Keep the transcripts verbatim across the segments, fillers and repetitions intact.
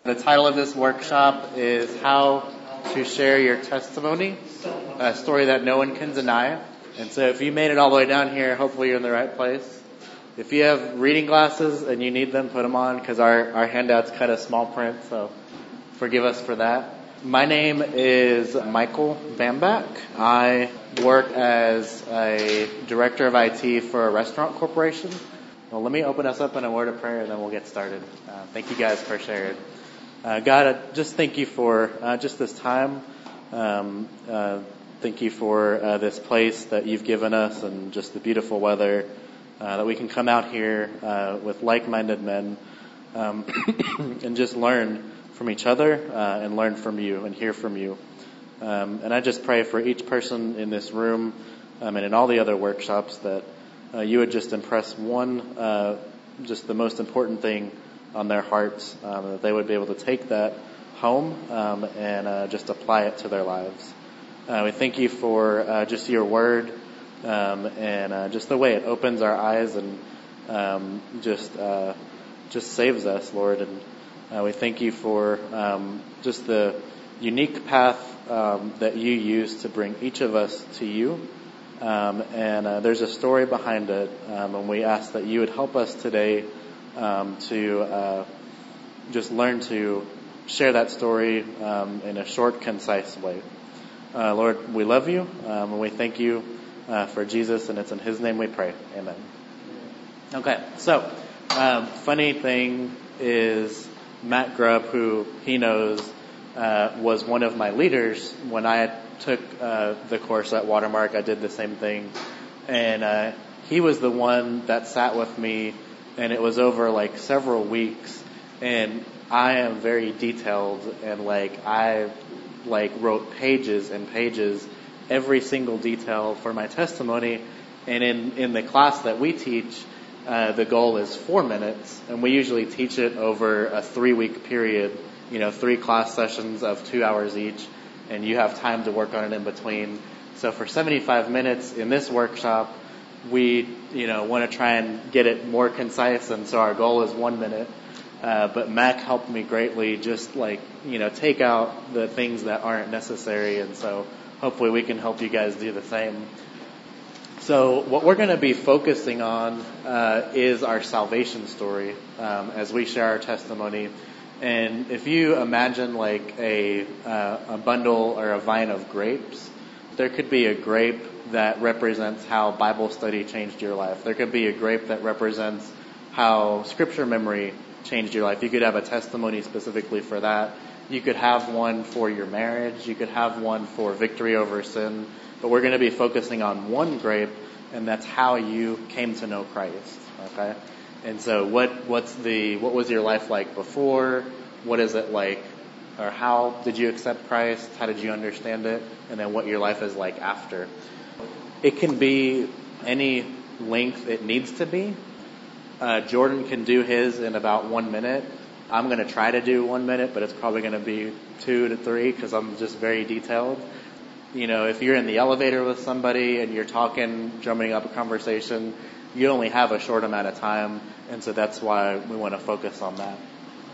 The title of this workshop is How to Share Your Testimony, a story that no one can deny. And so if you made it all the way down here, hopefully you're in the right place. If you have reading glasses and you need them, put them on, because our, our handout's kind of small print, so forgive us for that. My name is Michael Bamback. I work as a director of I T for a restaurant corporation. Well, let me open us up in a word of prayer, and then we'll get started. Uh, thank you guys for sharing. Uh, God, I just thank you for uh, just this time. Um, uh, thank you for uh, this place that you've given us and just the beautiful weather, uh, that we can come out here uh, with like-minded men um, and just learn from each other uh, and learn from you and hear from you. Um, and I just pray for each person in this room um, and in all the other workshops that uh, you would just impress one, uh, just the most important thing on their hearts, um, that they would be able to take that home um, and uh, just apply it to their lives. Uh, we thank you for uh, just your word um, and uh, just the way it opens our eyes and um, just uh, just saves us, Lord. And uh, we thank you for um, just the unique path um, that you use to bring each of us to you. Um, and uh, there's a story behind it, um, and we ask that you would help us today Um, to uh, just learn to share that story um, in a short, concise way. Uh, Lord, we love you, um, and we thank you uh, for Jesus, and it's in his name we pray. Amen. Okay, so um, funny thing is Matt Grubb, who he knows, uh, was one of my leaders when I took uh, the course at Watermark. I did the same thing, and uh, he was the one that sat with me. And it was over like several weeks, and I am very detailed, and like I like wrote pages and pages, every single detail for my testimony. And in, in the class that we teach, uh, the goal is four minutes, and we usually teach it over a three week period, you know, three class sessions of two hours each, and you have time to work on it in between. So for seventy-five minutes in this workshop, we, you know, want to try and get it more concise, and so our goal is one minute. Uh, but Mac helped me greatly, just like, you know, take out the things that aren't necessary, and so hopefully we can help you guys do the same. So what we're going to be focusing on uh, is our salvation story um, as we share our testimony. And if you imagine like a uh, a bundle or a vine of grapes, there could be a grape that represents how Bible study changed your life. There could be a grape that represents how scripture memory changed your life. You could have a testimony specifically for that. You could have one for your marriage. You could have one for victory over sin. But we're going to be focusing on one grape, and that's how you came to know Christ. Okay? And so what what's the what was your life like before? What is it like? Or how did you accept Christ? How did you understand it? And then what your life is like after. It can be any length it needs to be. Uh, Jordan can do his in about one minute. I'm going to try to do one minute, but it's probably going to be two to three because I'm just very detailed. You know, if you're in the elevator with somebody and you're talking, drumming up a conversation, you only have a short amount of time, and so that's why we want to focus on that.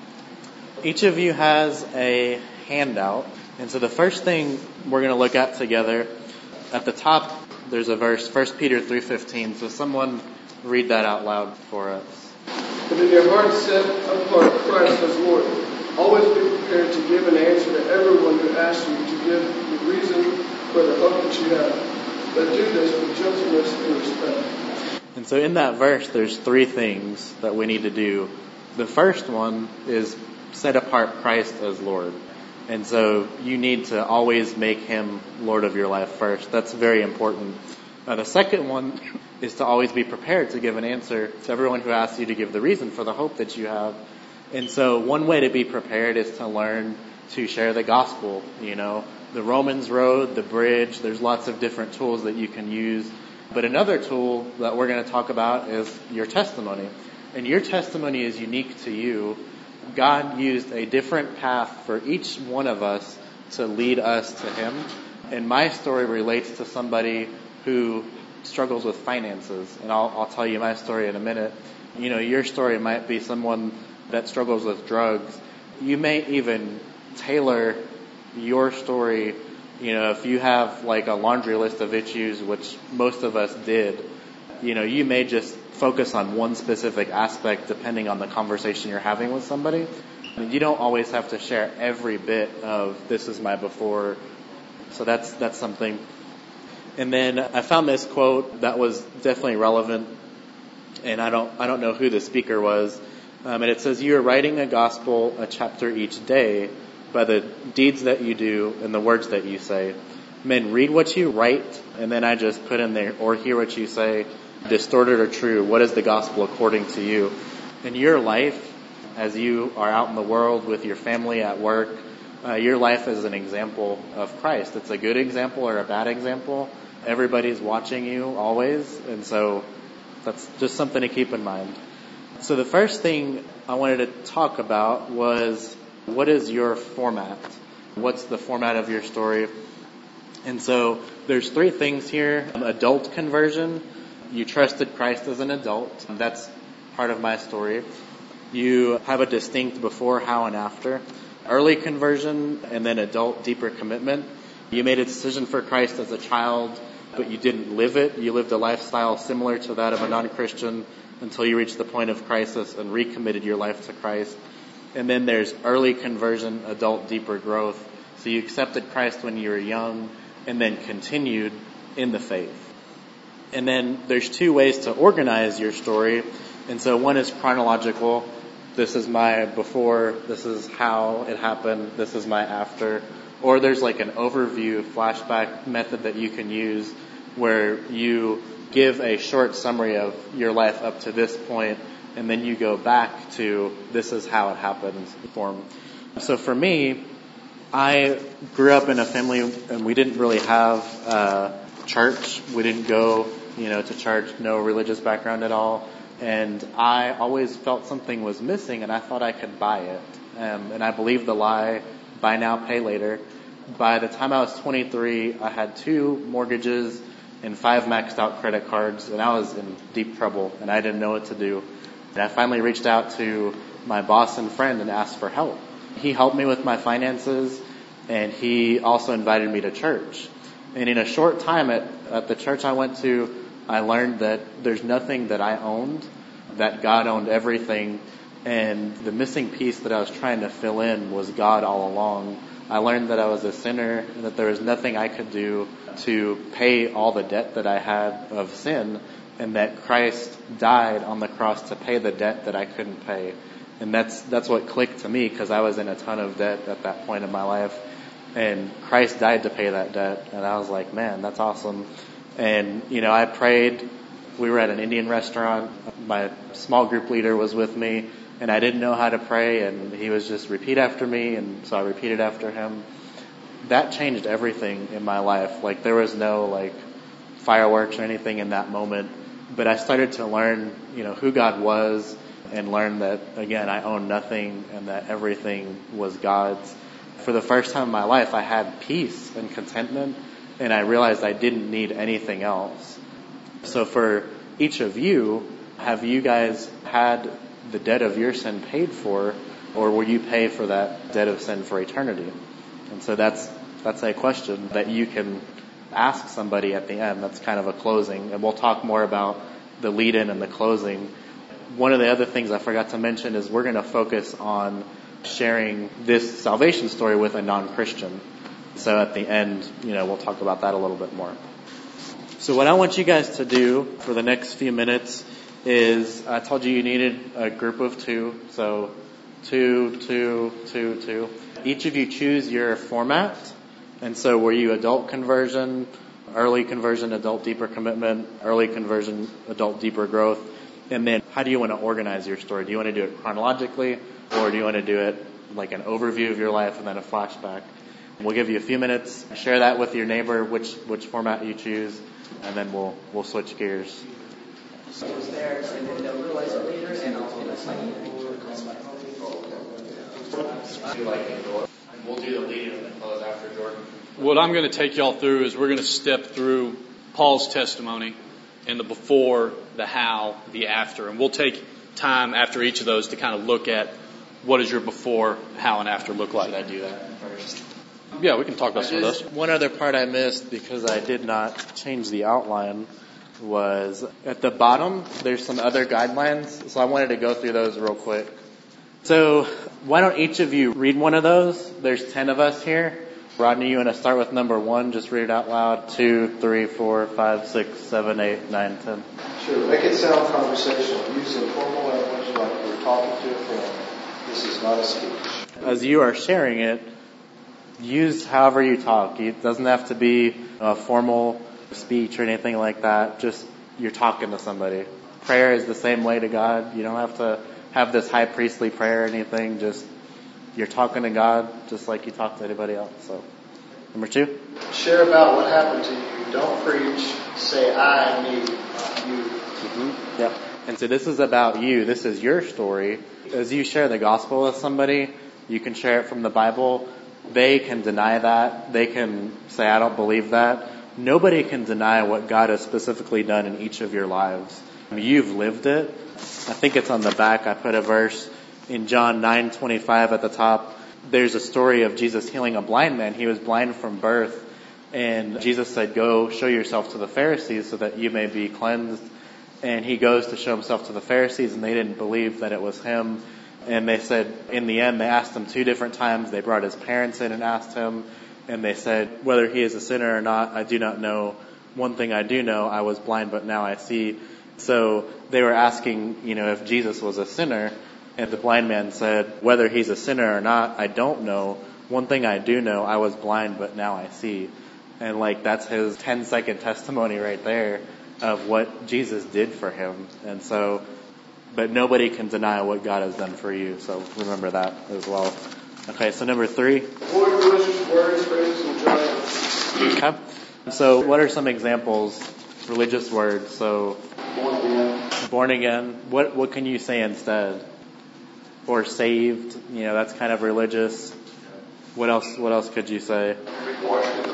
Each of you has a handout, and so the first thing we're going to look at together, at the top, there's a verse, First Peter three fifteen. So someone read that out loud for us. But in your heart set apart Christ as Lord. Always be prepared to give an answer to everyone who asks you to give the reason for the hope that you have. But do this with gentleness and respect. And so in that verse, there's three things that we need to do. The first one is set apart Christ as Lord. And so you need to always make him Lord of your life first. That's very important. Uh, the second one is to always be prepared to give an answer to everyone who asks you to give the reason for the hope that you have. And so one way to be prepared is to learn to share the gospel. You know, the Romans Road, the bridge, there's lots of different tools that you can use. But another tool that we're going to talk about is your testimony. And your testimony is unique to you. God used a different path for each one of us to lead us to him. And my story relates to somebody who struggles with finances. And I'll, I'll tell you my story in a minute. You know, your story might be someone that struggles with drugs. you may even tailor your story. You know, if you have like a laundry list of issues, which most of us did, you know, you may just focus on one specific aspect depending on the conversation you're having with somebody. I mean, you don't always have to share every bit of this is my before. So that's that's something. And then I found this quote that was definitely relevant, and I don't I don't know who the speaker was. Um, and it says, "You are writing a gospel, a chapter each day, by the deeds that you do and the words that you say. Men, read what you write," and then I just put in there, "or hear what you say, distorted or true. What is the gospel according to you?" In your life, as you are out in the world with your family, at work, uh, your life is an example of Christ. It's a good example or a bad example. Everybody's watching you always, and so that's just something to keep in mind. So the first thing I wanted to talk about was, what is your format? What's the format of your story? And so there's three things here. Adult conversion. You trusted Christ as an adult. That's part of my story. You have a distinct before, how, and after. Early conversion, and then adult, deeper commitment. You made a decision for Christ as a child, but you didn't live it. You lived a lifestyle similar to that of a non-Christian until you reached the point of crisis and recommitted your life to Christ. And then there's early conversion, adult, deeper growth. So you accepted Christ when you were young and then continued in the faith. And then there's two ways to organize your story. And so one is chronological. This is my before, this is how it happened, this is my after. Or there's like an overview flashback method that you can use where you give a short summary of your life up to this point, and then you go back to this is how it happened form. So for me, I grew up in a family and we didn't really have uh church. We didn't go, you know, to church, no religious background at all. And I always felt something was missing, and I thought I could buy it. Um, and I believed the lie, buy now, pay later. By the time I was twenty-three, I had two mortgages and five maxed out credit cards, and I was in deep trouble, and I didn't know what to do. And I finally reached out to my boss and friend and asked for help. He helped me with my finances, and he also invited me to church. And in a short time at, at the church I went to, I learned that there's nothing that I owned, that God owned everything, and the missing piece that I was trying to fill in was God all along. I learned that I was a sinner, and that there was nothing I could do to pay all the debt that I had of sin, and that Christ died on the cross to pay the debt that I couldn't pay. And that's that's what clicked to me, because I was in a ton of debt at that point in my life. And Christ died to pay that debt. And I was like, man, that's awesome. And, you know, I prayed. We were at an Indian restaurant. My small group leader was with me, and I didn't know how to pray, and he was just repeat after me, and so I repeated after him. That changed everything in my life. Like, there was no, like, fireworks or anything in that moment. But I started to learn, you know, who God was, and learn that, again, I owned nothing, and that everything was God's. For the first time in my life, I had peace and contentment, and I realized I didn't need anything else. So for each of you, have you guys had the debt of your sin paid for, or will you pay for that debt of sin for eternity? And so that's that's a question that you can ask somebody at the end. That's kind of a closing, and we'll talk more about the lead-in and the closing. One of the other things I forgot to mention is we're going to focus on sharing this salvation story with a non-Christian. So at the end, you know, we'll talk about that a little bit more. So what I want you guys to do for the next few minutes is, I told you you needed a group of two. So two, two, two, two. Each of you choose your format. And so were you adult conversion, early conversion, adult deeper commitment, early conversion, adult deeper growth? And then how do you want to organize your story? Do you want to do it chronologically, or do you want to do it like an overview of your life and then a flashback? We'll give you a few minutes. Share that with your neighbor, which which format you choose, and then we'll we'll switch gears. So it's there, and then they'll realize it later, and I'll get a We'll do the lead and then close after Jordan. What I'm going to take y'all through is we're going to step through Paul's testimony and the before, the how, the after. And we'll take time after each of those to kind of look at what does your before, how, and after look like? Should I do that first? Yeah, we can talk about some of those. One other part I missed because I did not change the outline was at the bottom, there's some other guidelines. So I wanted to go through those real quick. So why don't each of you read one of those? There's ten of us here. Rodney, you want to start with number one? Just read it out loud. Two, three, four, five, six, seven, eight, nine, ten. Sure. Make it sound conversational. Use informal language like you're talking to a friend. This is not a speech. As you are sharing it, use however you talk. It doesn't have to be a formal speech or anything like that. Just you're talking to somebody. Prayer is the same way to God. You don't have to have this high priestly prayer or anything. Just you're talking to God just like you talk to anybody else. So, number two. Share about what happened to you. Don't preach. Say I, me, not you. Mm-hmm. Yep. And so this is about you. This is your story. As you share the gospel with somebody, you can share it from the Bible. They can deny that. They can say, I don't believe that. Nobody can deny what God has specifically done in each of your lives. You've lived it. I think it's on the back. I put a verse in John nine twenty-five at the top. There's a story of Jesus healing a blind man. He was blind from birth. And Jesus said, go show yourself to the Pharisees so that you may be cleansed. And he goes to show himself to the Pharisees, and they didn't believe that it was him. And they said, in the end, they asked him two different times. They brought his parents in and asked him. And they said, whether he is a sinner or not, I do not know. One thing I do know, I was blind, but now I see. So they were asking, you know, if Jesus was a sinner. And the blind man said, whether he's a sinner or not, I don't know. One thing I do know, I was blind, but now I see. And like, that's his ten second testimony right there of what Jesus did for him. And so, but nobody can deny what God has done for you. So remember that as well. Okay, so number three. Avoid religious words, phrases, and jargon. Okay. So what are some examples? Religious words. So Born again. born again. What what can you say instead? Or saved. You know, that's kind of religious. What else? What else could you say? Washed in the,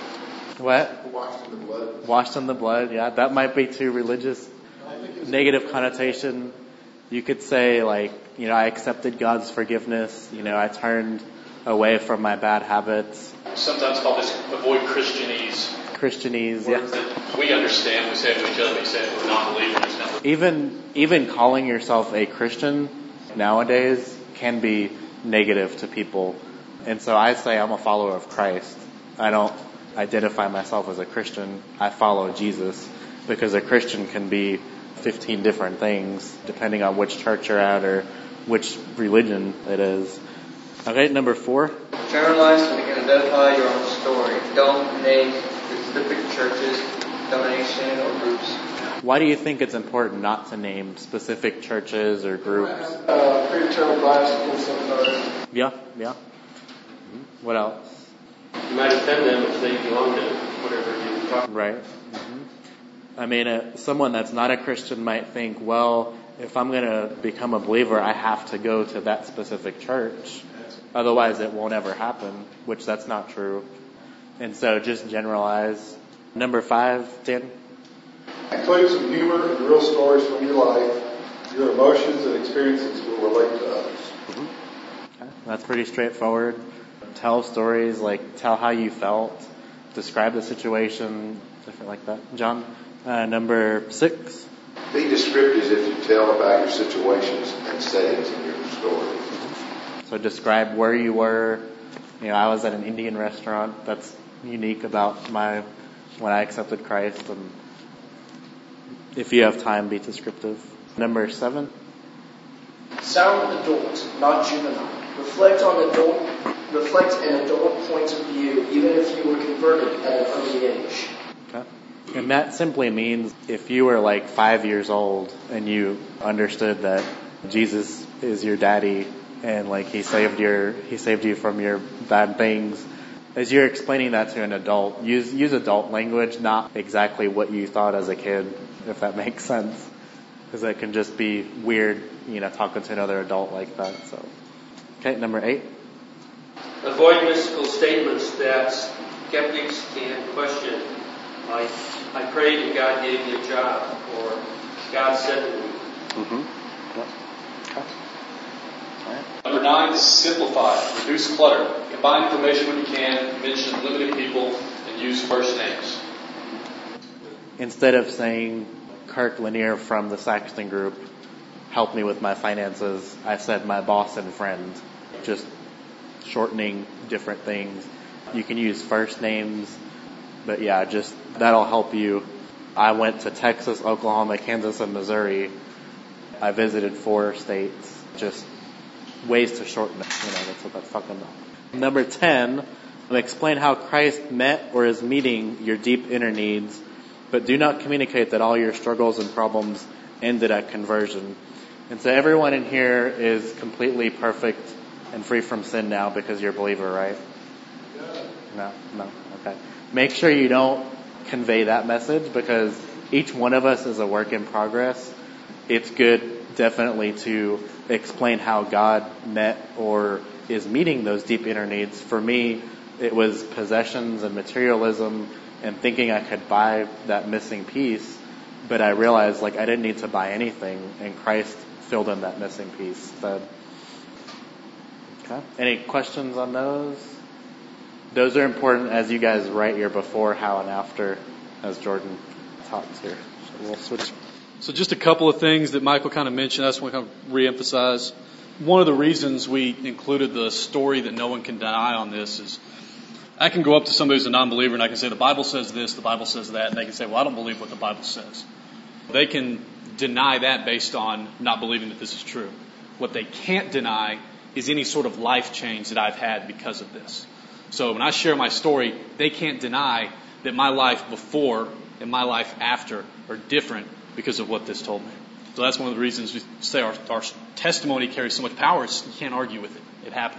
What? washed in the blood. Washed in the blood. Yeah, that might be too religious. Negative connotation. You could say like, you know, I accepted God's forgiveness. You know, I turned away from my bad habits. Sometimes called this avoid Christianese. Christianese, Words yeah. that we understand, we say to each other, we say to non-believers. Now. Even even calling yourself a Christian nowadays can be negative to people. And so I say I'm a follower of Christ. I don't identify myself as a Christian. I follow Jesus, because a Christian can be fifteen different things depending on which church you're at or which religion it is. Okay, number four. Generalize so you can identify your own story. Don't name specific churches, denomination, or groups. Why do you think it's important not to name specific churches or groups? Uh, predetermined bias against somebody. Yeah, yeah. Mm-hmm. What else? You might offend them if they belong to whatever you talk about. Right. Mm-hmm. I mean, uh, someone that's not a Christian might think, well, if I'm going to become a believer, I have to go to that specific church. Otherwise, it won't ever happen, which that's not true. And so just generalize. Number five, Dan? Include some humor and real stories from your life. Your emotions and experiences will relate to others. Mm-hmm. Okay. That's pretty straightforward. Tell stories, like tell how you felt. Describe the situation, different like that. John? Uh, number six? Be descriptive if you tell about your situations and settings in your story. So describe where you were. You know, I was at an Indian restaurant. That's unique about my, when I accepted Christ. And if you have time, be descriptive. Number seven. Sound adult, not juvenile. Reflect on adult, reflect an adult point of view, even if you were converted at an early age. Okay. And that simply means if you were like five years old and you understood that Jesus is your daddy and like he saved your he saved you from your bad things, as you're explaining that to an adult, use use adult language, not exactly what you thought as a kid, if that makes sense, because it can just be weird, you know, talking to another adult like that. So, okay, number eight. Avoid mystical statements that skeptics can question. Like, I prayed and God gave me a job, or God said to me. Mm-hmm. Yep. Okay. All right. Number nine, simplify. Reduce clutter. Combine information when you can. Mention limited people and use first names. Instead of saying Kirk Lanier from the Saxton Group, help me with my finances, I said my boss and friend. Just shortening different things. You can use first names, but yeah, just that'll help you. I went to Texas, Oklahoma, Kansas, and Missouri. I visited four states. Just ways to shorten it. You know, that's what that's talking about. Number ten, explain how Christ met or is meeting your deep inner needs, but do not communicate that all your struggles and problems ended at conversion. And so everyone in here is completely perfect and free from sin now because you're a believer, right? No, no, okay. Make sure you don't convey that message because each one of us is a work in progress. It's good definitely to explain how God met or is meeting those deep inner needs. For me, it was possessions and materialism and thinking I could buy that missing piece, but I realized like I didn't need to buy anything and Christ filled in that missing piece. So, okay. Any questions on those? Those are important as you guys write your before, how, and after, as Jordan talks here. So we'll switch. So just a couple of things that Michael kind of mentioned. I just want to kind of reemphasize. One of the reasons we included the story that no one can deny on this is I can go up to somebody who's a non-believer and I can say, the Bible says this, the Bible says that, and they can say, well, I don't believe what the Bible says. They can deny that based on not believing that this is true. What they can't deny is any sort of life change that I've had because of this. So when I share my story, they can't deny that my life before and my life after are different because of what this told me. So that's one of the reasons we say our, our testimony carries so much power. It's, you can't argue with it. It happened.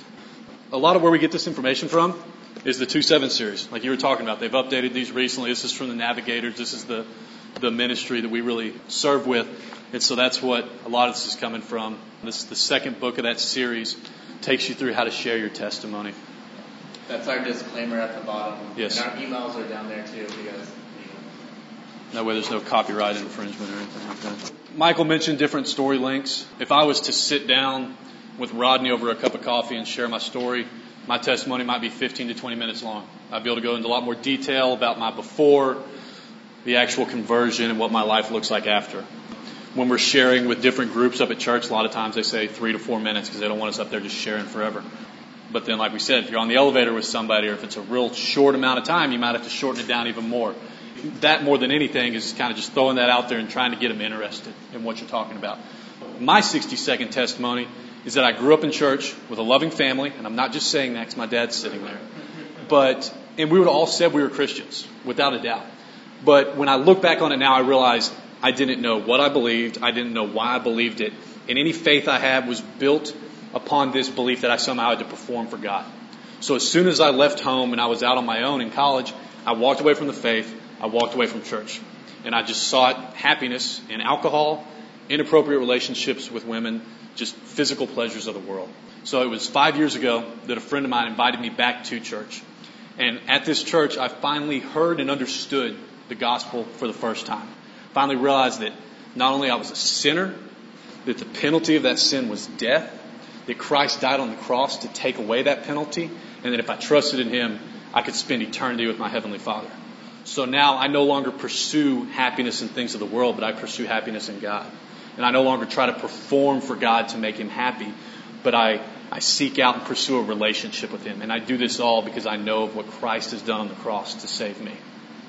A lot of where we get this information from is the two seven series, like you were talking about. They've updated these recently. This is from the Navigators. This is the, the ministry that we really serve with. And so that's what a lot of this is coming from. This is the second book of that series. Takes you through how to share your testimony. That's our disclaimer at the bottom. Yes. And our emails are down there too if you guys need them. That way there's no copyright infringement or anything like that. Michael mentioned different story links. If I was to sit down with Rodney over a cup of coffee and share my story, my testimony might be fifteen to twenty minutes long. I'd be able to go into a lot more detail about my before, the actual conversion, and what my life looks like after. When we're sharing with different groups up at church, a lot of times they say three to four minutes because they don't want us up there just sharing forever. But then, like we said, if you're on the elevator with somebody or if it's a real short amount of time, you might have to shorten it down even more. That, more than anything, is kind of just throwing that out there and trying to get them interested in what you're talking about. My sixty-second testimony is that I grew up in church with a loving family, and I'm not just saying that because my dad's sitting there. But, and we would have all said we were Christians, without a doubt. But when I look back on it now, I realize I didn't know what I believed. I didn't know why I believed it. And any faith I had was built upon this belief that I somehow had to perform for God. So as soon as I left home and I was out on my own in college, I walked away from the faith. I walked away from church. And I just sought happiness in alcohol, inappropriate relationships with women, just physical pleasures of the world. So it was five years ago that a friend of mine invited me back to church. And at this church, I finally heard and understood the gospel for the first time. Finally realized that not only I was a sinner, that the penalty of that sin was death, that Christ died on the cross to take away that penalty, and that if I trusted in Him, I could spend eternity with my Heavenly Father. So now I no longer pursue happiness in things of the world, but I pursue happiness in God. And I no longer try to perform for God to make Him happy, but I, I seek out and pursue a relationship with Him. And I do this all because I know of what Christ has done on the cross to save me.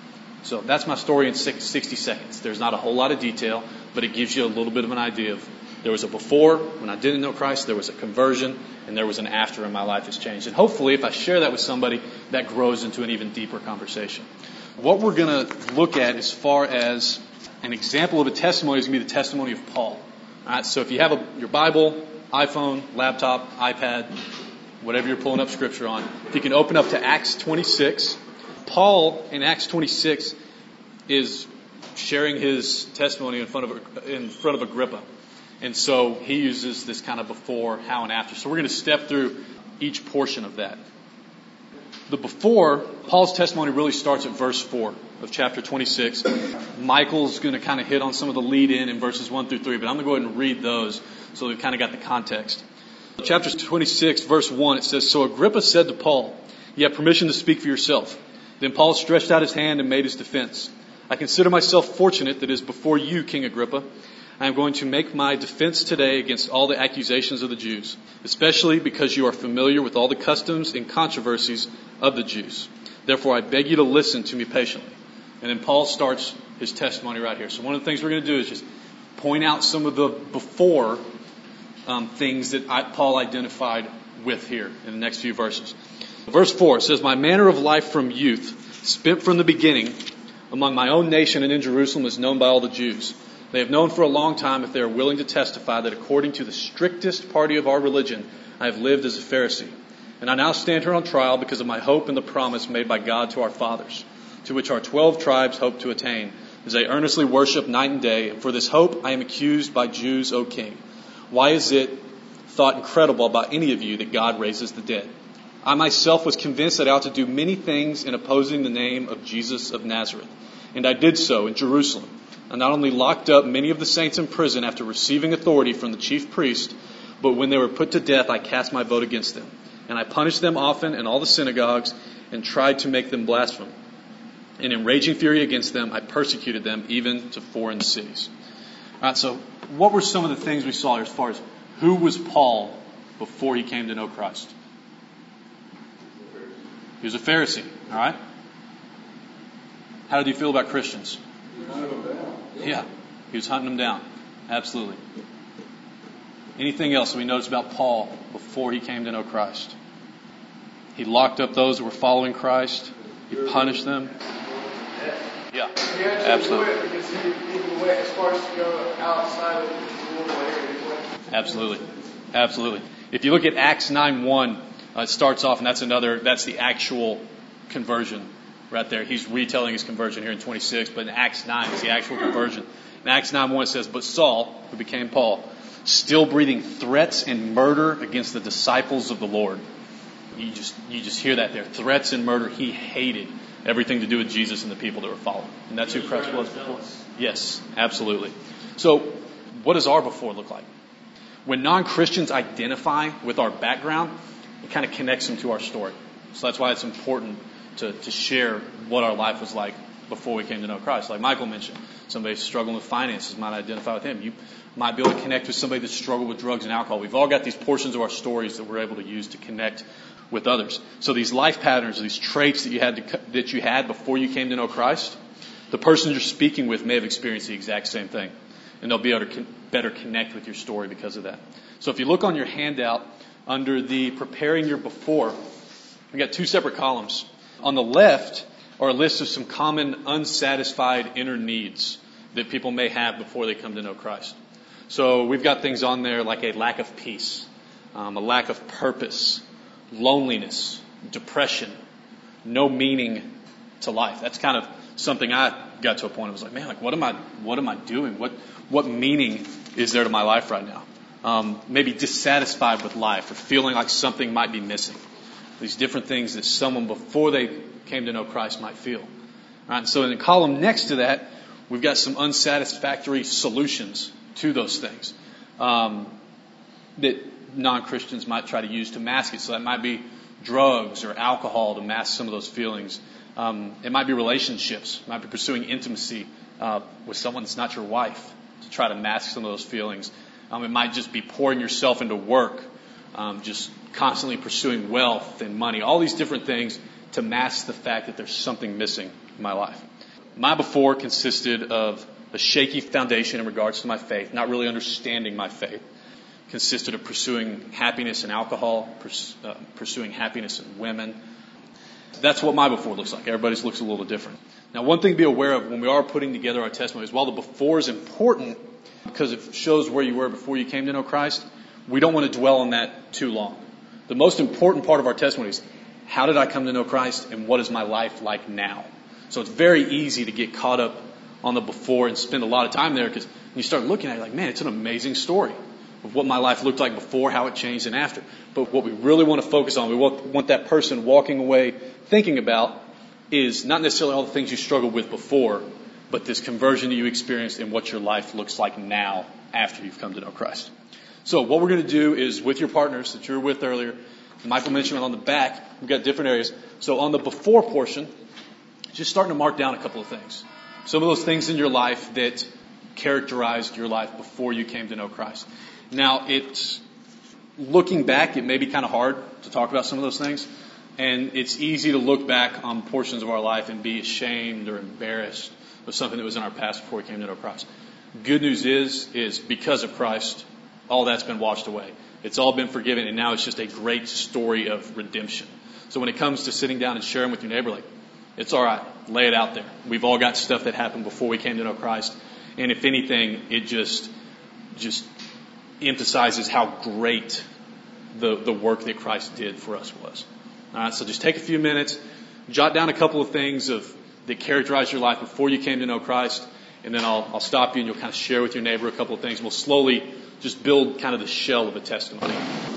So that's my story in sixty seconds. There's not a whole lot of detail, but it gives you a little bit of an idea of there was a before when I didn't know Christ, there was a conversion, and there was an after and my life has changed. And hopefully if I share that with somebody, that grows into an even deeper conversation. What we're going to look at as far as an example of a testimony is going to be the testimony of Paul. All right, so if you have a, your Bible, iPhone, laptop, iPad, whatever you're pulling up scripture on, if you can open up to Acts twenty-six. Paul in Acts twenty-six is sharing his testimony in front of in front of Agrippa. And so he uses this kind of before, how, and after. So we're going to step through each portion of that. The before, Paul's testimony really starts at verse four of chapter twenty-six. Michael's going to kind of hit on some of the lead in in verses one through three, but I'm going to go ahead and read those so we've kind of got the context. Chapter twenty-six, verse one, it says, "So Agrippa said to Paul, 'You have permission to speak for yourself.' Then Paul stretched out his hand and made his defense. 'I consider myself fortunate that it is before you, King Agrippa. I am going to make my defense today against all the accusations of the Jews, especially because you are familiar with all the customs and controversies of the Jews. Therefore, I beg you to listen to me patiently.'" And then Paul starts his testimony right here. So one of the things we're going to do is just point out some of the before um, things that I, Paul identified with here in the next few verses. Verse four, it says, "My manner of life from youth, spent from the beginning among my own nation and in Jerusalem, is known by all the Jews. They have known for a long time, if they are willing to testify, that according to the strictest party of our religion, I have lived as a Pharisee. And I now stand here on trial because of my hope in the promise made by God to our fathers, to which our twelve tribes hope to attain, as they earnestly worship night and day. And for this hope I am accused by Jews, O King. Why is it thought incredible by any of you that God raises the dead? I myself was convinced that I ought to do many things in opposing the name of Jesus of Nazareth. And I did so in Jerusalem. I not only locked up many of the saints in prison after receiving authority from the chief priest, but when they were put to death, I cast my vote against them. And I punished them often in all the synagogues and tried to make them blaspheme. And in raging fury against them, I persecuted them even to foreign cities." All right, so what were some of the things we saw here as far as who was Paul before he came to know Christ? He was a Pharisee, all right? How did he feel about Christians? Yeah, he was hunting them down. Absolutely. Anything else we notice about Paul before he came to know Christ? He locked up those that were following Christ. He punished them. Yeah, He actually absolutely. quit because he even went as far as to go outside of the rural area. Absolutely. Absolutely. If you look at Acts nine one, uh, it starts off, and that's another, that's the actual conversion right there. He's retelling his conversion here in twenty-six, but in Acts nine is the actual conversion. In Acts nine one it says, "But Saul, who became Paul, still breathing threats and murder against the disciples of the Lord." You just, you just hear that there. Threats and murder. He hated everything to do with Jesus and the people that were following. And that's who Christ was before. Yes, absolutely. So what does our before look like? When non-Christians identify with our background, it kind of connects them to our story. So that's why it's important to, to share what our life was like before we came to know Christ. Like Michael mentioned, somebody struggling with finances might identify with him. You might be able to connect with somebody that struggled with drugs and alcohol. We've all got these portions of our stories that we're able to use to connect with others. So these life patterns, these traits that you had to, that you had before you came to know Christ, the person you're speaking with may have experienced the exact same thing, and they'll be able to con- better connect with your story because of that. So if you look on your handout under the preparing your before, we got two separate columns. On the left are a list of some common unsatisfied inner needs that people may have before they come to know Christ. So we've got things on there like a lack of peace, um, a lack of purpose, loneliness, depression, no meaning to life. That's kind of something I got to a point. I was like, man, like what am I, what am I doing? What, what meaning is there to my life right now? Um, maybe dissatisfied with life or feeling like something might be missing. These different things that someone before they came to know Christ might feel. All right. So in the column next to that, we've got some unsatisfactory solutions to those things, um, that non-Christians might try to use to mask it. So that might be drugs or alcohol to mask some of those feelings. Um, it might be relationships. It might be pursuing intimacy uh, with someone that's not your wife to try to mask some of those feelings. Um, it might just be pouring yourself into work, um, just constantly pursuing wealth and money, all these different things to mask the fact that there's something missing in my life. My before consisted of a shaky foundation in regards to my faith, not really understanding my faith. Consisted of pursuing happiness in alcohol, pers- uh, pursuing happiness in women. That's what my before looks like. Everybody's looks a little different. Now, one thing to be aware of when we are putting together our testimony is while the before is important because it shows where you were before you came to know Christ, we don't want to dwell on that too long. The most important part of our testimony is how did I come to know Christ and what is my life like now? So it's very easy to get caught up on the before and spend a lot of time there because when you start looking at it, like, man, it's an amazing story of what my life looked like before, how it changed, and after. But what we really want to focus on, we want that person walking away thinking about is not necessarily all the things you struggled with before, but this conversion that you experienced and what your life looks like now after you've come to know Christ. So what we're going to do is with your partners that you were with earlier, Michael mentioned on the back, we've got different areas. So on the before portion, just starting to mark down a couple of things. Some of those things in your life that characterized your life before you came to know Christ. Now, it's looking back, it may be kind of hard to talk about some of those things. And it's easy to look back on portions of our life and be ashamed or embarrassed of something that was in our past before we came to know Christ. Good news is, is because of Christ, all that's been washed away. It's all been forgiven, and now it's just a great story of redemption. So when it comes to sitting down and sharing with your neighbor, like, it's all right, lay it out there. We've all got stuff that happened before we came to know Christ. And if anything, it just, just emphasizes how great the, the work that Christ did for us was. All right, so just take a few minutes, jot down a couple of things of that characterized your life before you came to know Christ, and then I'll, I'll stop you and you'll kind of share with your neighbor a couple of things. We'll slowly just build kind of the shell of a testimony.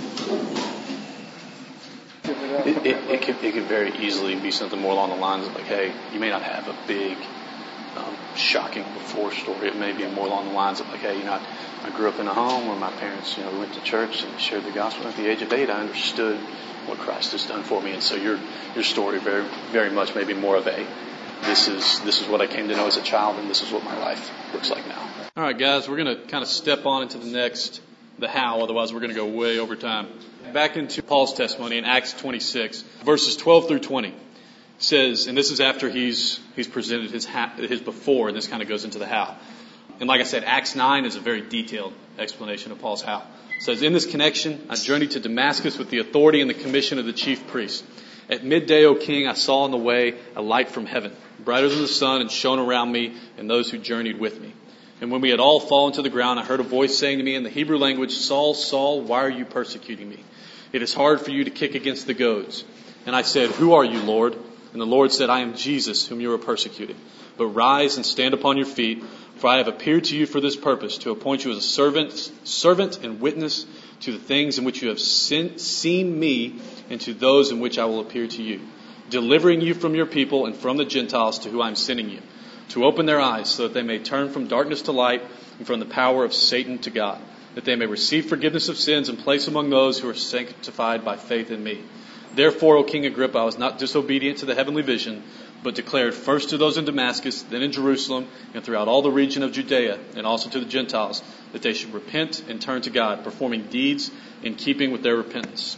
It, it, it, could, it could very easily be something more along the lines of like, hey, you may not have a big, um, shocking before story. It may be more along the lines of like, hey, you know, I, I grew up in a home where my parents, you know, went to church and shared the gospel. At the age of eight, I understood what Christ has done for me. And so your your story very very much may be more of a, this is this is what I came to know as a child, and this is what my life looks like now. All right, guys, we're going to kind of step on into the next, the how, otherwise we're going to go way over time. Back into Paul's testimony in Acts twenty-six, verses twelve through twenty. Says, and this is after he's he's presented his ha- his before, and this kind of goes into the how. And like I said, Acts nine is a very detailed explanation of Paul's how. It says, in this connection, I journeyed to Damascus with the authority and the commission of the chief priest. At midday, O king, I saw on the way a light from heaven, brighter than the sun, and shone around me and those who journeyed with me. And when we had all fallen to the ground, I heard a voice saying to me in the Hebrew language, Saul, Saul, why are you persecuting me? It is hard for you to kick against the goads. And I said, who are you, Lord? And the Lord said, I am Jesus, whom you are persecuting. But rise and stand upon your feet, for I have appeared to you for this purpose, to appoint you as a servant, servant and witness to the things in which you have sin, seen me, and to those in which I will appear to you, delivering you from your people and from the Gentiles to whom I am sending you, to open their eyes so that they may turn from darkness to light and from the power of Satan to God, that they may receive forgiveness of sins and place among those who are sanctified by faith in me. Therefore, O King Agrippa, I was not disobedient to the heavenly vision, but declared first to those in Damascus, then in Jerusalem, and throughout all the region of Judea, and also to the Gentiles, that they should repent and turn to God, performing deeds in keeping with their repentance.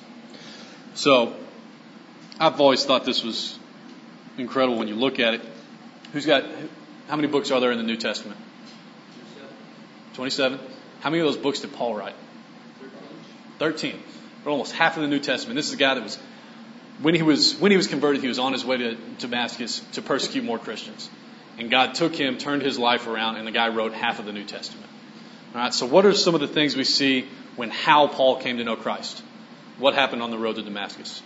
So, I've always thought this was incredible when you look at it. Who's got, how many books are there in the New Testament? twenty-seven. How many of those books did Paul write? thirteen. For almost half of the New Testament. This is a guy that was, when he was when he was converted, he was on his way to Damascus to persecute more Christians. And God took him, turned his life around, and the guy wrote half of the New Testament. All right, so what are some of the things we see when how Paul came to know Christ? What happened on the road to Damascus?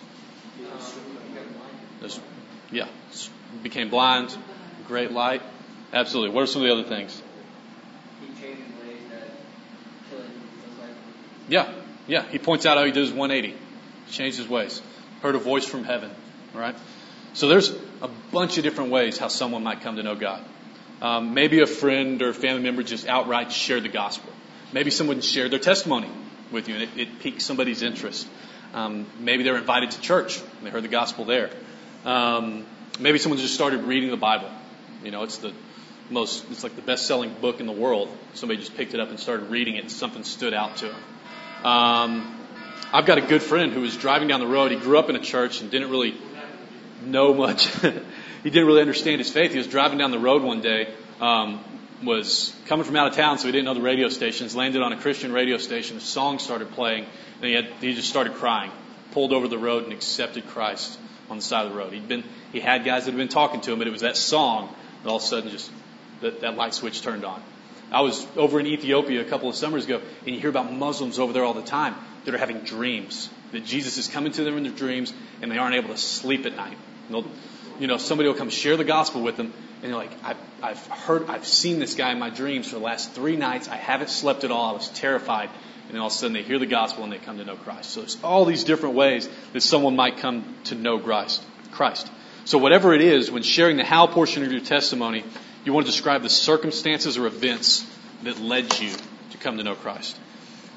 There's, yeah, became blind, great light. Absolutely. What are some of the other things? He changed ways that killing was like. Yeah, yeah. He points out how he did his one eighty. Changed his ways. Heard a voice from heaven. All right. So there's a bunch of different ways how someone might come to know God. Um, maybe a friend or family member just outright shared the gospel. Maybe someone shared their testimony with you and it, it piqued somebody's interest. Um, maybe they're invited to church and they heard the gospel there. Um, maybe someone just started reading the Bible. You know, it's the most, it's like the best-selling book in the world. Somebody just picked it up and started reading it and something stood out to them. Um, I've got a good friend who was driving down the road. He grew up in a church and didn't really know much. He didn't really understand his faith. He was driving down the road one day, um, was coming from out of town, so he didn't know the radio stations, landed on a Christian radio station. A song started playing, and he, had, he just started crying, pulled over the road and accepted Christ on the side of the road. He'd been, he had guys that had been talking to him, but it was that song that all of a sudden just, that, that light switch turned on. I was over in Ethiopia a couple of summers ago, and you hear about Muslims over there all the time that are having dreams, that Jesus is coming to them in their dreams, and they aren't able to sleep at night. And you know, somebody will come share the gospel with them, and they're like, I've, I've heard, I've seen this guy in my dreams for the last three nights. I haven't slept at all. I was terrified. And then all of a sudden they hear the gospel and they come to know Christ. So there's all these different ways that someone might come to know Christ. Christ. So whatever it is, when sharing the how portion of your testimony, you want to describe the circumstances or events that led you to come to know Christ.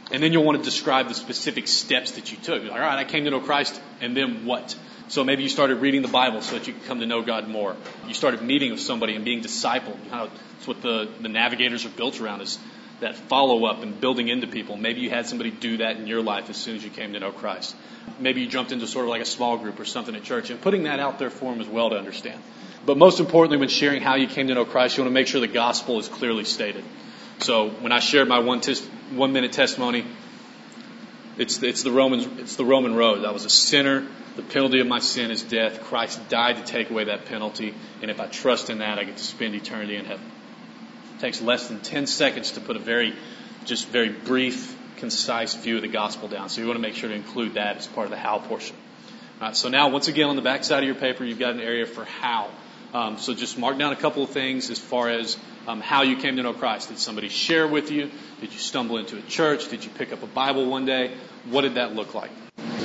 And then you'll want to describe the specific steps that you took. Like, all right, I came to know Christ, and then what? So maybe you started reading the Bible so that you could come to know God more. You started meeting with somebody and being discipled. That's what the, the navigators are built around, is that follow-up and building into people. Maybe you had somebody do that in your life as soon as you came to know Christ. Maybe you jumped into sort of like a small group or something at church, and putting that out there for them as well to understand. But most importantly, when sharing how you came to know Christ, you want to make sure the gospel is clearly stated. So when I shared my one tes- one minute testimony, it's it's the Roman it's the Roman road. I was a sinner. The penalty of my sin is death. Christ died to take away that penalty, and if I trust in that, I get to spend eternity in heaven. It takes less than ten seconds to put a very, just very brief, concise view of the gospel down. So you want to make sure to include that as part of the how portion. All right, so now, once again, on the back side of your paper, you've got an area for how. Um, so just mark down a couple of things as far as um, how you came to know Christ. Did somebody share with you? Did you stumble into a church? Did you pick up a Bible one day? What did that look like?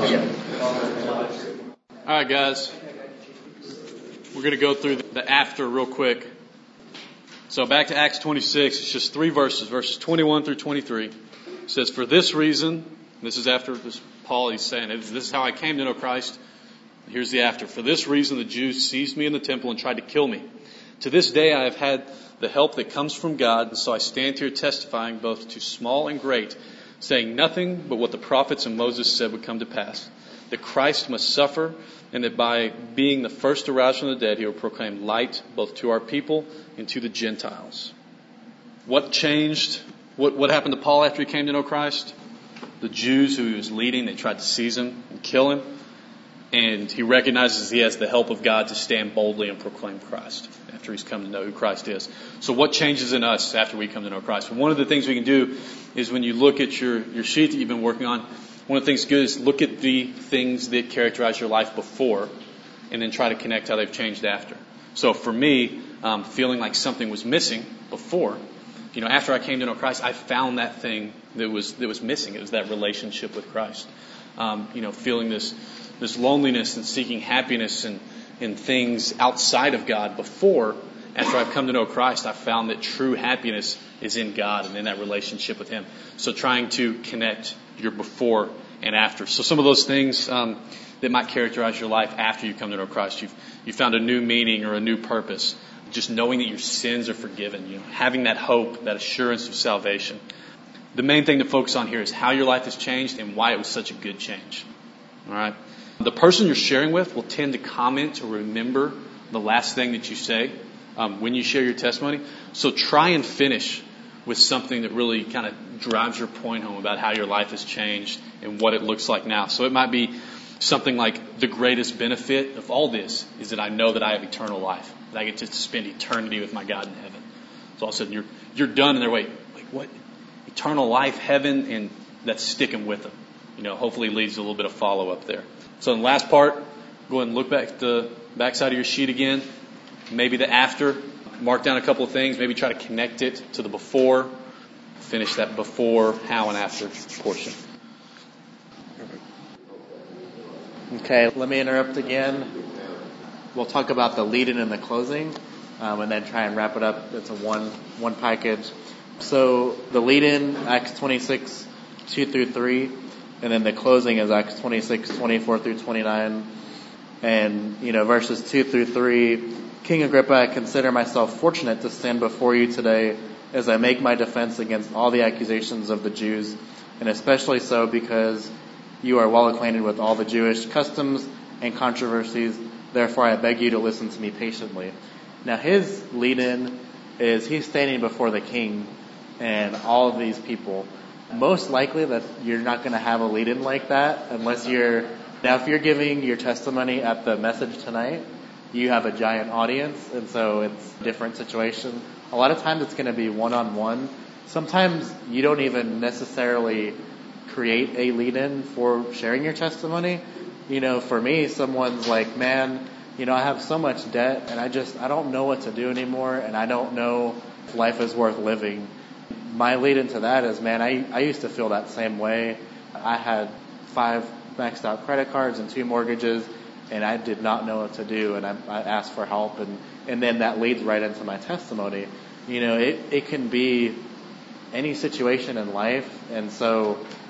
All right, guys. We're going to go through the after real quick. So back to Acts twenty-six. It's just three verses, verses twenty-one through twenty-three. It says, for this reason, this is after this, Paul, he's saying, this is how I came to know Christ. Here's the after. For this reason, the Jews seized me in the temple and tried to kill me. To this day, I have had the help that comes from God, and so I stand here testifying both to small and great, saying nothing but what the prophets and Moses said would come to pass, that Christ must suffer, and that by being the first to rise from the dead, he will proclaim light both to our people and to the Gentiles. What changed? What, what happened to Paul after he came to know Christ? The Jews who he was leading, they tried to seize him and kill him. And he recognizes he has the help of God to stand boldly and proclaim Christ after he's come to know who Christ is. So what changes in us after we come to know Christ? One of the things we can do is when you look at your, your sheet that you've been working on, one of the things good is look at the things that characterize your life before and then try to connect how they've changed after. So for me, um, feeling like something was missing before, you know, after I came to know Christ, I found that thing that was that was missing. It was that relationship with Christ. Um, you know, feeling this this loneliness and seeking happiness and in things outside of God before. After I've come to know Christ, I've found that true happiness is in God and in that relationship with Him. So trying to connect your before and after. So some of those things um, that might characterize your life after you come to know Christ. You've you found a new meaning or a new purpose. Just knowing that your sins are forgiven. You know, having that hope, that assurance of salvation. The main thing to focus on here is how your life has changed and why it was such a good change. All right. The person you're sharing with will tend to comment or remember the last thing that you say um, when you share your testimony. So try and finish with something that really kind of drives your point home about how your life has changed and what it looks like now. So it might be something like, the greatest benefit of all this is that I know that I have eternal life, that I get to spend eternity with my God in heaven. So all of a sudden you're you're done, and they're wait, like what? Eternal life, heaven, and that's sticking with them. You know, hopefully leads to a little bit of follow up there. So in the last part, go ahead and look back at the backside of your sheet again. Maybe the after. Mark down a couple of things. Maybe try to connect it to the before. Finish that before, how, and after portion. Okay, let me interrupt again. We'll talk about the lead-in and the closing, um, and then try and wrap it up. It's a one one package. So the lead-in, Acts twenty-six, two through three, and then the closing is Acts twenty-six, twenty-four through twenty-nine. And, you know, verses two through three, King Agrippa, I consider myself fortunate to stand before you today as I make my defense against all the accusations of the Jews, and especially so because you are well acquainted with all the Jewish customs and controversies. Therefore, I beg you to listen to me patiently. Now, his lead-in is he's standing before the king and all of these people. Most likely that you're not going to have a lead-in like that unless you're... Now, if you're giving your testimony at the message tonight, you have a giant audience, and so it's a different situation. A lot of times it's going to be one-on-one. Sometimes you don't even necessarily create a lead-in for sharing your testimony. You know, for me, someone's like, man, you know, I have so much debt and I just, I don't know what to do anymore, and I don't know if life is worth living. My lead into that is, man, I, I used to feel that same way. I had five maxed out credit cards and two mortgages, and I did not know what to do, and I, I asked for help, and, and then that leads right into my testimony. You know, it, it can be any situation in life, and so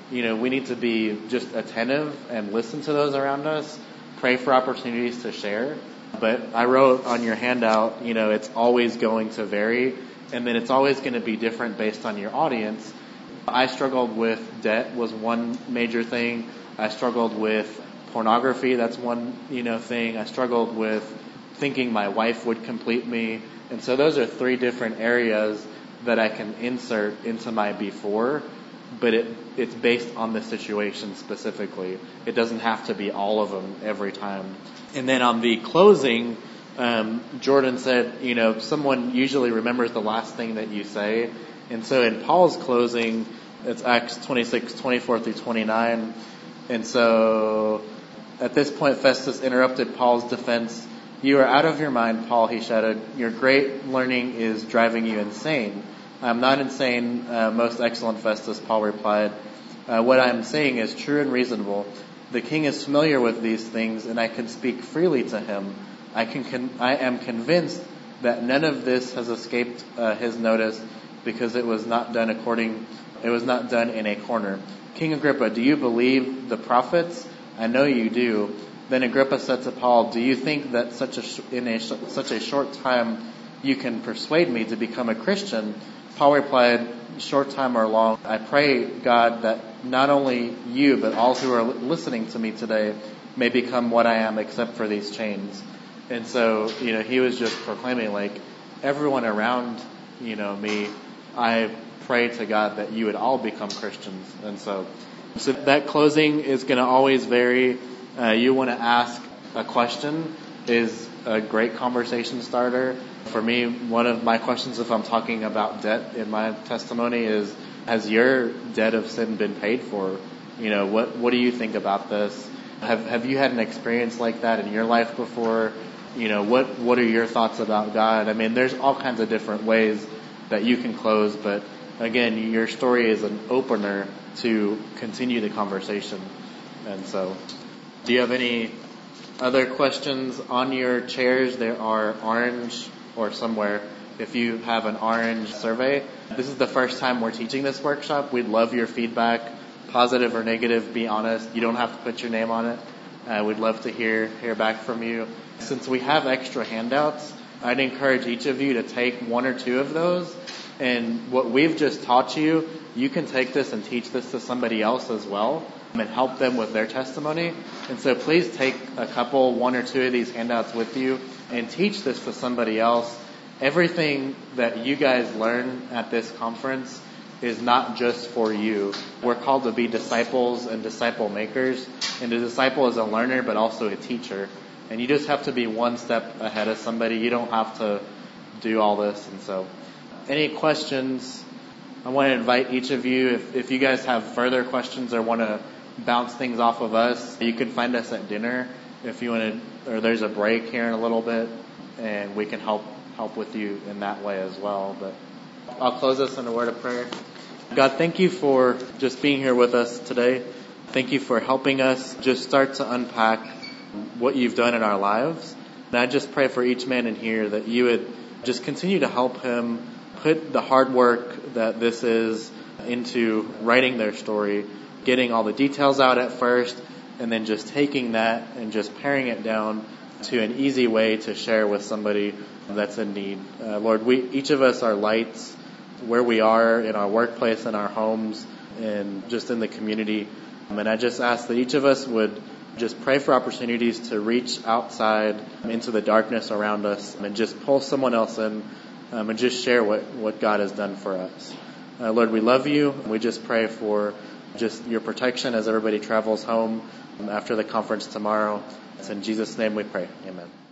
you know, we need to be just attentive and listen to those around us, pray for opportunities to share. But I wrote on your handout, you know, it's always going to vary, and then it's always going to be different based on your audience. I struggled with debt was one major thing. I struggled with pornography. That's one, you know, thing. I struggled with thinking my wife would complete me. And so those are three different areas that I can insert into my before, but it it's based on the situation specifically. It doesn't have to be all of them every time. And then on the closing, um, Jordan said, you know, someone usually remembers the last thing that you say. And so in Paul's closing, it's Acts twenty-six, twenty-four through twenty-nine. And so at this point, Festus interrupted Paul's defense. "You are out of your mind, Paul," he shouted. "Your great learning is driving you insane." "I'm not insane, uh, most excellent Festus," Paul replied. Uh, "what I'm saying is true and reasonable. The king is familiar with these things, and I can speak freely to him. I can, con- I am convinced that none of this has escaped uh, his notice, because it was not done according, it was not done in a corner. King Agrippa, do you believe the prophets? I know you do." Then Agrippa said to Paul, "Do you think that such a sh- in a sh- such a short time you can persuade me to become a Christian?" Paul replied, "Short time or long, I pray God that not only you but all who are listening to me today may become what I am, except for these chains." And so, you know, he was just proclaiming, like, everyone around, you know, me, I pray to God that you would all become Christians. And so, so that closing is going to always vary. Uh, you want to ask a question is a great conversation starter. For me, one of my questions, if I'm talking about debt in my testimony, is, has your debt of sin been paid for? You know, what what do you think about this? Have have you had an experience like that in your life before? You know, what what are your thoughts about God? I mean, there's all kinds of different ways that you can close, but again, your story is an opener to continue the conversation. And so, do you have any other questions? On your chairs, there are orange, or somewhere, if you have an orange survey. This is the first time we're teaching this workshop. We'd love your feedback, positive or negative, be honest. You don't have to put your name on it. Uh, we'd love to hear hear back from you. Since we have extra handouts, I'd encourage each of you to take one or two of those. And what we've just taught you, you can take this and teach this to somebody else as well and help them with their testimony. And so please take a couple, one or two of these handouts with you and teach this to somebody else. Everything that you guys learn at this conference is not just for you. We're called to be disciples and disciple makers. And a disciple is a learner, but also a teacher. And you just have to be one step ahead of somebody. You don't have to do all this. And so, any questions? I want to invite each of you, if, if you guys have further questions or want to bounce things off of us, you can find us at dinner if you want to, or there's a break here in a little bit, and we can help help with you in that way as well. But I'll close us in a word of prayer. God, thank you for just being here with us today. Thank you for helping us just start to unpack what you've done in our lives. And I just pray for each man in here that you would just continue to help him put the hard work that this is into writing their story, getting all the details out at first, and then just taking that and just paring it down to an easy way to share with somebody that's in need. Uh, Lord, we each of us are lights where we are in our workplace, in our homes, and just in the community. And I just ask that each of us would just pray for opportunities to reach outside into the darkness around us and just pull someone else in um, and just share what, what God has done for us. Uh, Lord, we love you. We just pray for just your protection as everybody travels home after the conference tomorrow. It's in Jesus' name we pray. Amen.